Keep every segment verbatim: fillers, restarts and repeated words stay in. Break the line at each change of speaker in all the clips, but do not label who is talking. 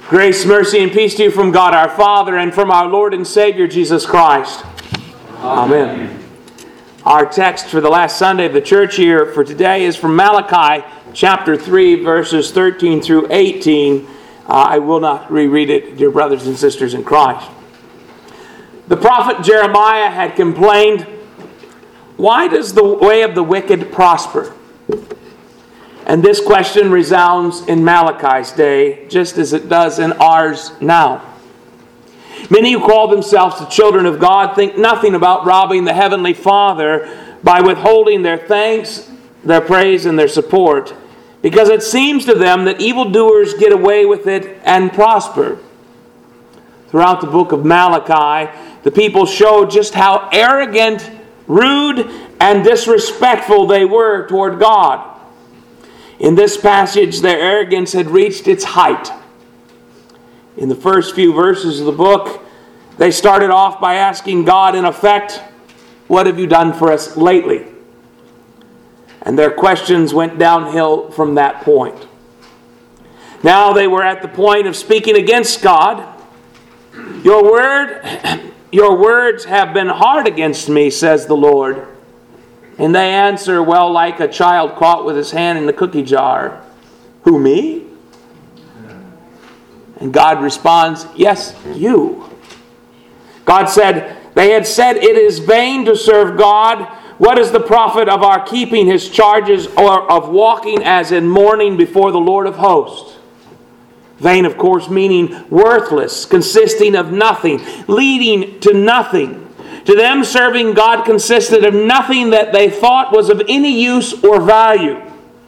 Grace, mercy, and peace to you from God our Father and from our Lord and Savior Jesus Christ. Amen. Amen. Our text for the last Sunday of the church year for today is from Malachi chapter three, verses thirteen through eighteen. Uh, I will not reread it, dear brothers and sisters in Christ. The prophet Jeremiah had complained, "Why does the way of the wicked prosper?" And this question resounds in Malachi's day, just as it does in ours now. Many who call themselves the children of God think nothing about robbing the Heavenly Father by withholding their thanks, their praise, and their support, because it seems to them that evildoers get away with it and prosper. Throughout the book of Malachi, the people show just how arrogant, rude, and disrespectful they were toward God. In this passage, their arrogance had reached its height. In the first few verses of the book, they started off by asking God, in effect, "What have you done for us lately?" And their questions went downhill from that point. Now they were at the point of speaking against God. Your word, your words have been hard against me, says the Lord. And they answer, well, like a child caught with his hand in the cookie jar. Who, me? And God responds, yes, you. God said, they had said it is vain to serve God. What is the profit of our keeping His charges or of walking as in mourning before the Lord of hosts? Vain, of course, meaning worthless, consisting of nothing, leading to nothing. To them, serving God consisted of nothing that they thought was of any use or value.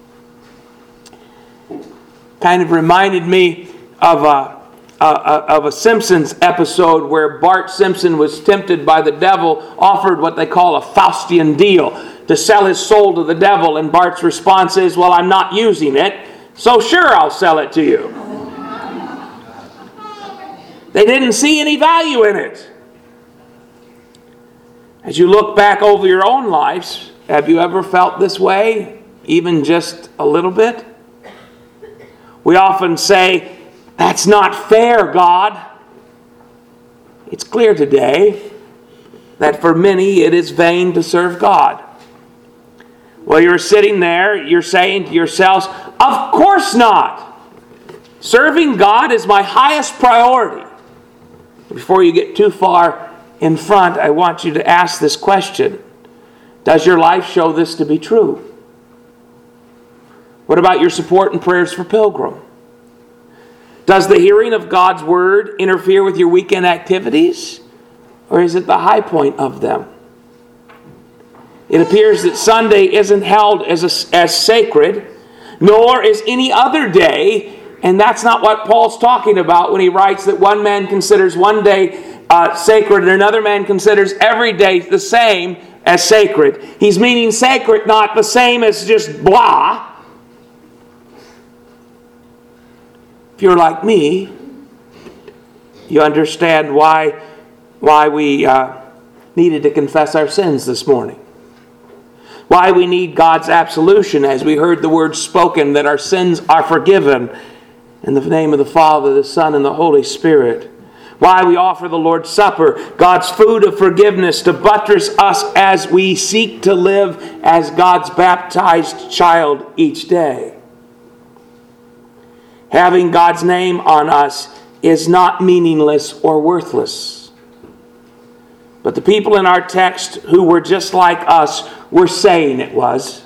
Kind of reminded me of a, a, of a Simpsons episode where Bart Simpson was tempted by the devil, offered what they call a Faustian deal, to sell his soul to the devil. And Bart's response is, well, I'm not using it, so sure, I'll sell it to you. They didn't see any value in it. As you look back over your own lives, have you ever felt this way, even just a little bit? We often say, that's not fair, God. It's clear today that for many it is vain to serve God. Well, you're sitting there, you're saying to yourselves, of course not. Serving God is my highest priority. Before you get too far in front, I want you to ask this question. Does your life show this to be true? What about your support and prayers for Pilgrim? Does the hearing of God's Word interfere with your weekend activities? Or is it the high point of them? It appears that Sunday isn't held as, a, as sacred, nor is any other day, and that's not what Paul's talking about when he writes that one man considers one day Uh, sacred, and another man considers every day the same as sacred. He's meaning sacred, not the same as just blah. If you're like me, you understand why, why we uh, needed to confess our sins this morning. Why we need God's absolution, as we heard the word spoken, that our sins are forgiven in the name of the Father, the Son, and the Holy Spirit. Why we offer the Lord's Supper, God's food of forgiveness, to buttress us as we seek to live as God's baptized child each day. Having God's name on us is not meaningless or worthless. But the people in our text who were just like us were saying it was.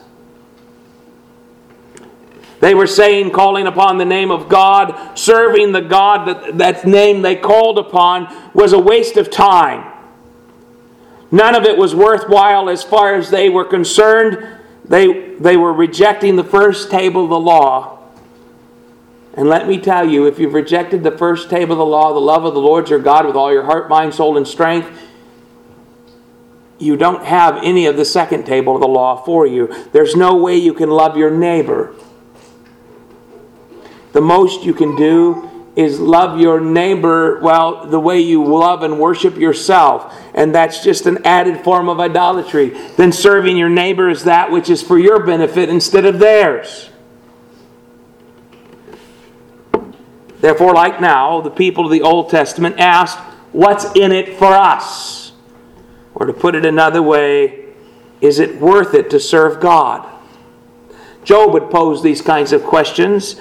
They were saying, calling upon the name of God, serving the God that, that name they called upon was a waste of time. None of it was worthwhile as far as they were concerned. They, they were rejecting the first table of the law. And let me tell you, if you've rejected the first table of the law, the love of the Lord your God with all your heart, mind, soul, and strength, you don't have any of the second table of the law for you. There's no way you can love your neighbor. The most you can do is love your neighbor, well, the way you love and worship yourself. And that's just an added form of idolatry. Then serving your neighbor is that which is for your benefit instead of theirs. Therefore, like now, the people of the Old Testament asked, what's in it for us? Or to put it another way, is it worth it to serve God? Job would pose these kinds of questions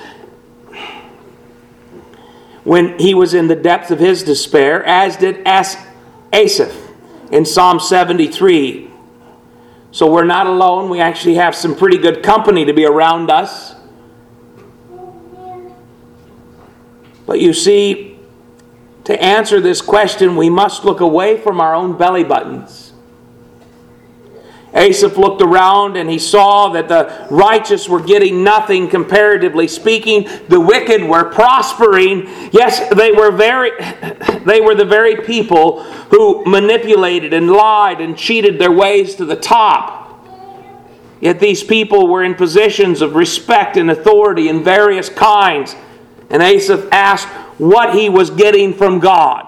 when he was in the depth of his despair, as did Asaph in Psalm seventy-three. So we're not alone. We actually have some pretty good company to be around us. But you see, to answer this question, we must look away from our own belly buttons. Asaph looked around and he saw that the righteous were getting nothing, comparatively speaking. The wicked were prospering. Yes, they were very they were the very people who manipulated and lied and cheated their ways to the top. Yet these people were in positions of respect and authority in various kinds. And Asaph asked what he was getting from God.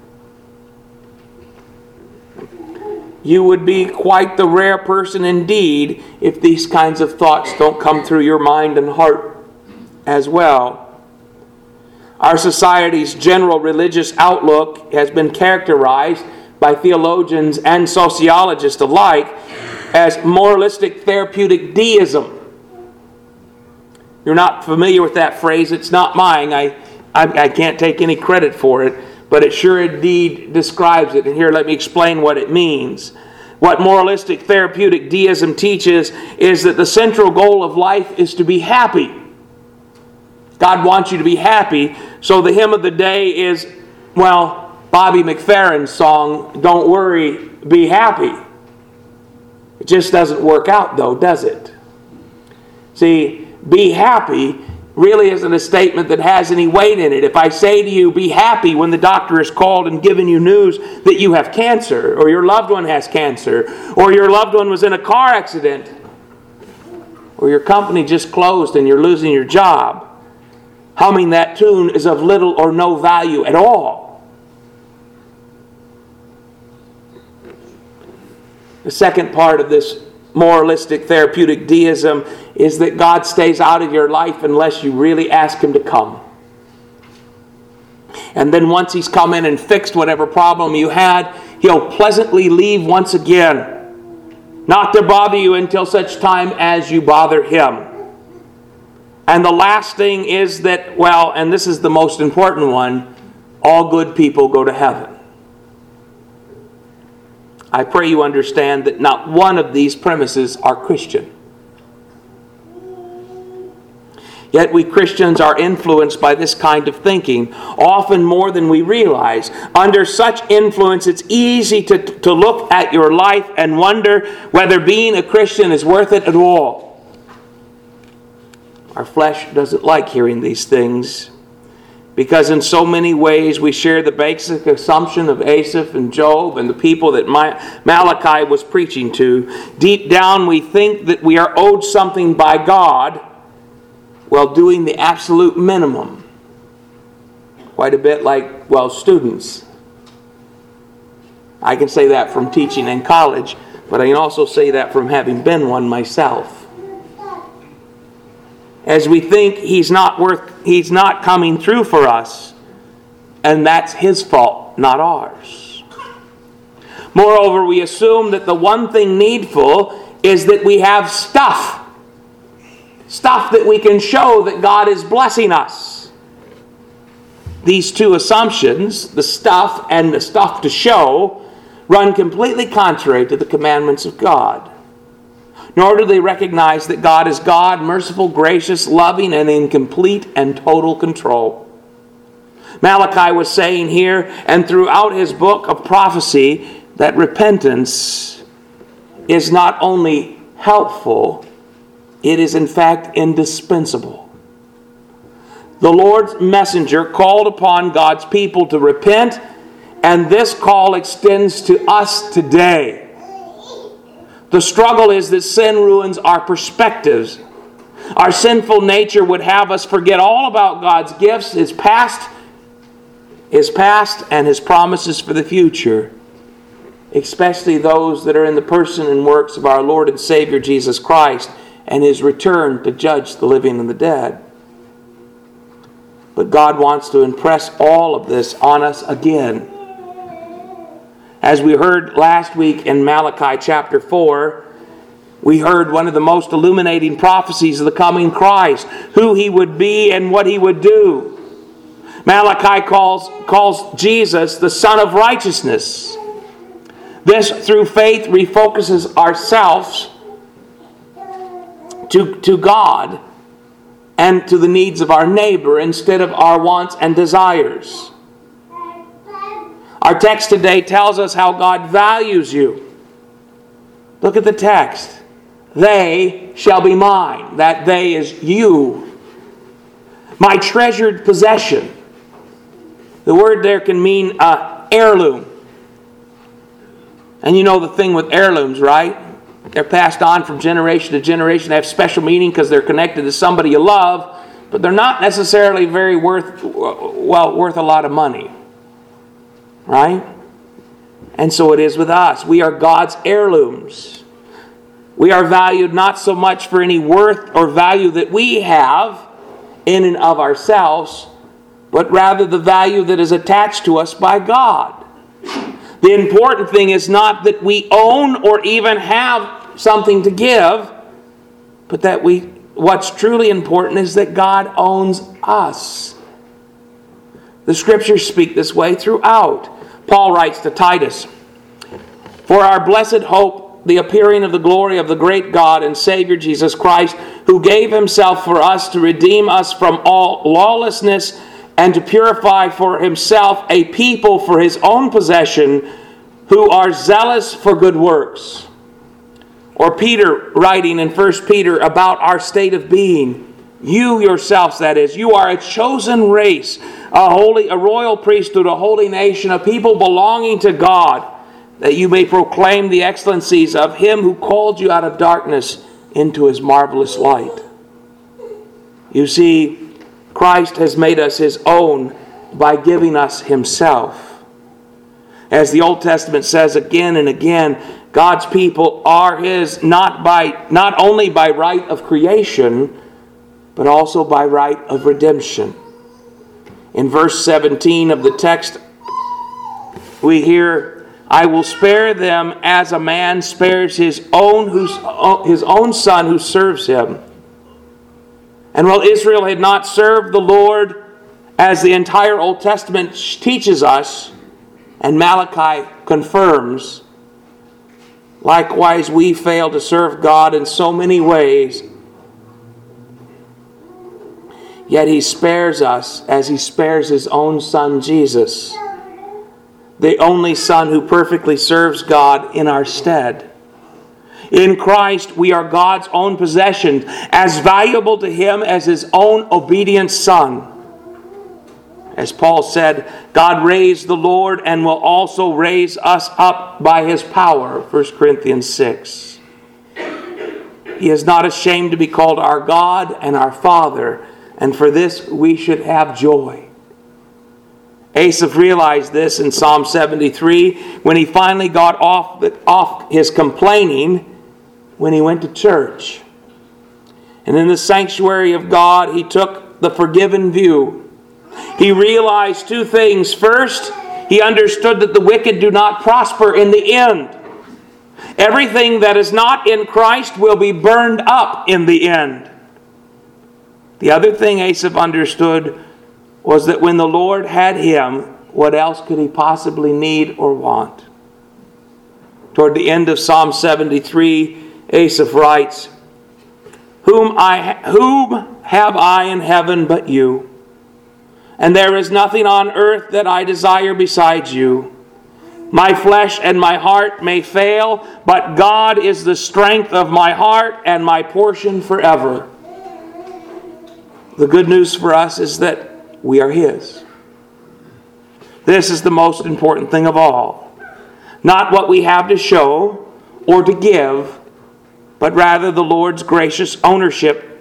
You would be quite the rare person indeed if these kinds of thoughts don't come through your mind and heart as well. Our society's general religious outlook has been characterized by theologians and sociologists alike as moralistic therapeutic deism. You're not familiar with that phrase. It's not mine. I, I, I can't take any credit for it. But it sure indeed describes it. And here, let me explain what it means. What moralistic therapeutic deism teaches is that the central goal of life is to be happy. God wants you to be happy. So the hymn of the day is, well, Bobby McFerrin's song, Don't Worry, Be Happy. It just doesn't work out, though, does it? See, be happy really isn't a statement that has any weight in it. If I say to you, be happy when the doctor has called and given you news that you have cancer, or your loved one has cancer, or your loved one was in a car accident, or your company just closed and you're losing your job, humming that tune is of little or no value at all. The second part of this moralistic therapeutic deism is that God stays out of your life unless you really ask Him to come. And then once He's come in and fixed whatever problem you had, He'll pleasantly leave once again, not to bother you until such time as you bother Him. And the last thing is that, well, and this is the most important one, all good people go to heaven. I pray you understand that not one of these premises are Christian. Yet we Christians are influenced by this kind of thinking, often more than we realize. Under such influence, it's easy to, to look at your life and wonder whether being a Christian is worth it at all. Our flesh doesn't like hearing these things, because in so many ways we share the basic assumption of Asaph and Job and the people that Malachi was preaching to. Deep down we think that we are owed something by God while doing the absolute minimum. Quite a bit like, well, students. I can say that from teaching in college, but I can also say that from having been one myself. As we think he's not worth, he's not coming through for us, and that's his fault, not ours. Moreover, we assume that the one thing needful is that we have stuff. Stuff that we can show that God is blessing us. These two assumptions, the stuff and the stuff to show, run completely contrary to the commandments of God. Nor do they recognize that God is God, merciful, gracious, loving, and in complete and total control. Malachi was saying here and throughout his book of prophecy that repentance is not only helpful, it is in fact indispensable. The Lord's messenger called upon God's people to repent, and this call extends to us today. The struggle is that sin ruins our perspectives. Our sinful nature would have us forget all about God's gifts, His past, His past and His promises for the future, especially those that are in the person and works of our Lord and Savior Jesus Christ and His return to judge the living and the dead. But God wants to impress all of this on us again. As we heard last week in Malachi chapter four, we heard one of the most illuminating prophecies of the coming Christ, who He would be and what He would do. Malachi calls, calls Jesus the Son of Righteousness. This, through faith, refocuses ourselves to, to God and to the needs of our neighbor instead of our wants and desires. Our text today tells us how God values you. Look at the text. They shall be mine. That they is you. My treasured possession. The word there can mean uh, heirloom. And you know the thing with heirlooms, right? They're passed on from generation to generation. They have special meaning because they're connected to somebody you love, but they're not necessarily very worth, well, worth a lot of money. Right? And so it is with us. We are God's heirlooms. We are valued not so much for any worth or value that we have in and of ourselves, but rather the value that is attached to us by God. The important thing is not that we own or even have something to give, but that we, what's truly important is that God owns us. The Scriptures speak this way throughout. Paul writes to Titus, "For our blessed hope, the appearing of the glory of the great God and Savior Jesus Christ, who gave Himself for us to redeem us from all lawlessness and to purify for Himself a people for His own possession, who are zealous for good works." Or Peter writing in First Peter about our state of being. You yourselves, that is, you are a chosen race, a holy, a royal priesthood, a holy nation, a people belonging to God, that you may proclaim the excellencies of Him who called you out of darkness into His marvelous light. You see, Christ has made us His own by giving us Himself. As the Old Testament says again and again, God's people are His not by not only by right of creation, but also by right of redemption. In verse seventeen of the text, we hear, "I will spare them as a man spares his own who's, his own son who serves him." And while Israel had not served the Lord, as the entire Old Testament teaches us, and Malachi confirms, likewise we fail to serve God in so many ways. Yet He spares us as He spares His own Son Jesus, the only Son who perfectly serves God in our stead. In Christ, we are God's own possession, as valuable to Him as His own obedient Son. As Paul said, God raised the Lord and will also raise us up by His power, First Corinthians six. He is not ashamed to be called our God and our Father, and for this we should have joy. Asaph realized this in Psalm seventy-three when he finally got off, the, off his complaining when he went to church. And in the sanctuary of God, he took the forgiven view. He realized two things. First, he understood that the wicked do not prosper in the end. Everything that is not in Christ will be burned up in the end. The other thing Asaph understood was that when the Lord had him, what else could he possibly need or want? Toward the end of Psalm seventy-three, Asaph writes, Whom I whom have I in heaven but you? And there is nothing on earth that I desire besides you. My flesh and my heart may fail, but God is the strength of my heart and my portion forever. The good news for us is that we are His. This is the most important thing of all. Not what we have to show or to give, but rather the Lord's gracious ownership,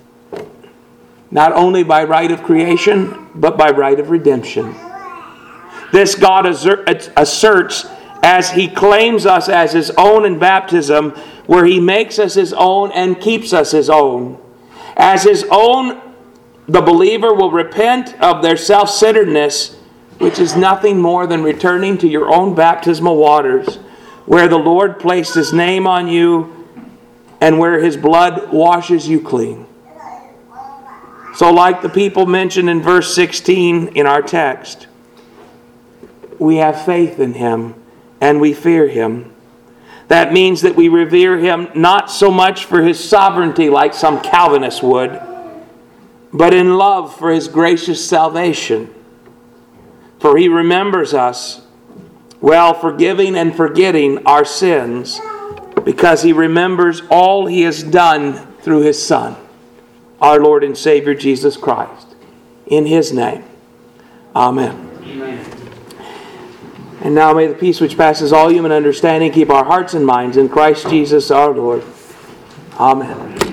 not only by right of creation, but by right of redemption. This God asserts as He claims us as His own in baptism, where He makes us His own and keeps us His own. As His own the believer will repent of their self-centeredness, which is nothing more than returning to your own baptismal waters, where the Lord placed His name on you and where His blood washes you clean. So like the people mentioned in verse sixteen in our text, we have faith in Him and we fear Him. That means that we revere Him not so much for His sovereignty like some Calvinists would, but in love for His gracious salvation. For He remembers us, well, forgiving and forgetting our sins, because He remembers all He has done through His Son, our Lord and Savior Jesus Christ. In His name, amen.
Amen.
And now may the peace which passes all human understanding keep our hearts and minds in Christ Jesus our Lord. Amen.